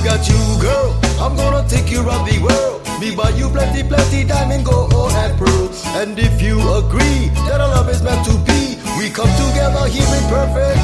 got you, girl. I'm gonna take you around the world. Me buy you plenty, plenty diamond, gold, and pearl. And if you agree that our love is meant to be, we come together here in perfect